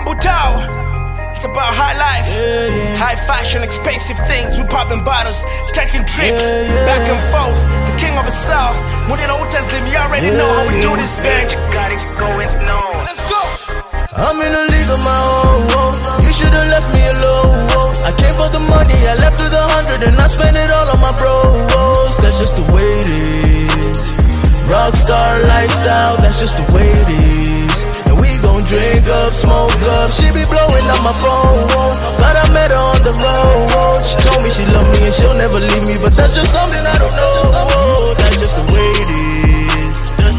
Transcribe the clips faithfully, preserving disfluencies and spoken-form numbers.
Utao, it's about high life, yeah, yeah. High fashion, expensive things. We popping bottles, taking trips, yeah, yeah. Back and forth. The king of the south. When it autism, you already yeah, know how we yeah. do this, man. Let's go. I'm in a league of my own. You should've left me alone. I came for the money, I left with a hundred, and I spent it all on my bros. That's just the way it is. Rockstar lifestyle, that's just the way it is. And we gon' drink up, smoke up. She be blowing up my phone, but I met her on the road. She told me she love me and she'll never leave me, but that's just something I don't know. That's just the way it is.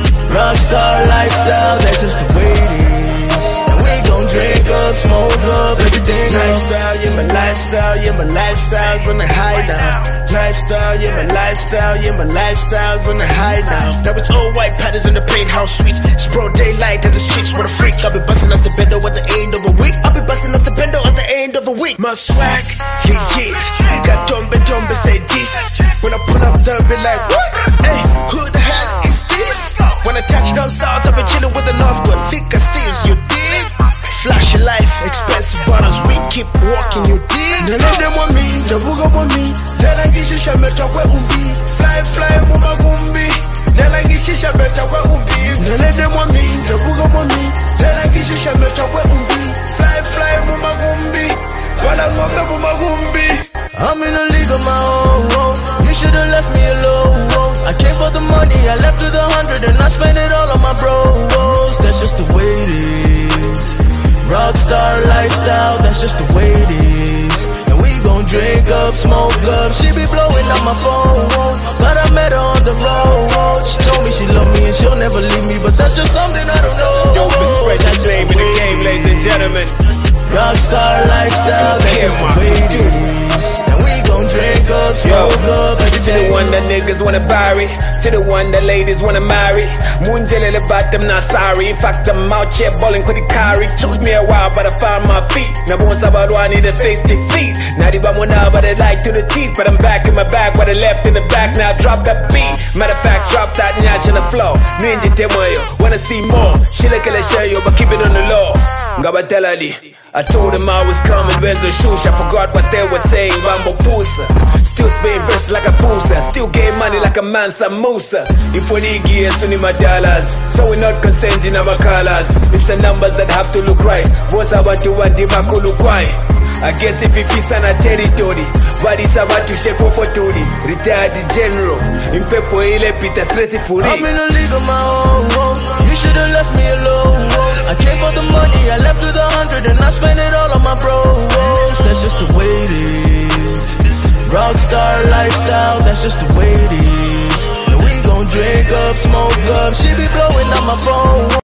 Rockstar lifestyle, that's just the way it is. And we gon' drink up, smoke up, everything up. Lifestyle, yeah, my lifestyle, yeah, my lifestyle's on the high now. Lifestyle, yeah, my lifestyle, yeah, my lifestyle's on the high now. Now it's all white patterns in the penthouse suites. It's broad daylight in the streets, what a freak. I'll be busting up the bendo at the end of a week. I'll be busting up the bendo at the end of a week. My swag, legit. Got Dombe Dombe say this. When I pull up, they'll be like, what? Hey, who the hell is this? When I touch down south, I'll be chilling with the north. Got thicker steels, you dig? Flashy life, expensive bottles, we keep walking, you dig? None of them want me, the booga want me. Nela ngishisha meta kwe umbi. Fly, fly, muma gumbi. Nela ngishisha meta kwe umbi. None of them want me, the booga want me. Nela ngishisha meta kwe umbi. Fly, fly, muma gumbi. Bala ngombe muma gumbi. I'm in a league of my own. You should've left me alone. I came for the money, I left with a hundred, and I spent it all on my bros. That's just the way it is. Rockstar lifestyle, that's just the way it is. And we gon' drink up, smoke up. She be blowing up my phone, but I met her on the road. She told me she love me and she'll never leave me, but that's just something I don't know. Don't disgrace his name in the game, ladies and gentlemen. Rockstar lifestyle, that's just the way it is. And we gon' drink up, smoke Yo, up, this is the one that niggas wanna bury. See the one that ladies wanna marry. Munjelele but I'm not sorry. In fact I'm out here balling with the carry. Took me a while but I found my feet. Now once about one need to face defeat. Now the bam now but I like to the teeth. But I'm back in my bag but I left in the back. Now drop that beat. Matter of fact drop that nyash on the floor. Ninja temoyo, wanna see more. She like a show you but keep it on the low. Ngabatelali. I told them I was coming, where's the shoes? I forgot what they were saying, Bambo Pusa. Still spitting verses like a Pusa. Still getting money like a Mansa Musa. If we need gears, we need my dollars. So we're not consenting our colors. It's the numbers that have to look right. Once I want to want the Mako look right. I guess if it's on a territory, but it's about to shake for poturi. Retired general, in Pepo ile pita stressy furi. I'm in a league of my own. You should've left me alone. I came for the money, I left with a hundred, and I spent it all on my bros. That's just the way it is. Rockstar lifestyle, that's just the way it is. And we gon' drink up, smoke up. She be blowing up my phone.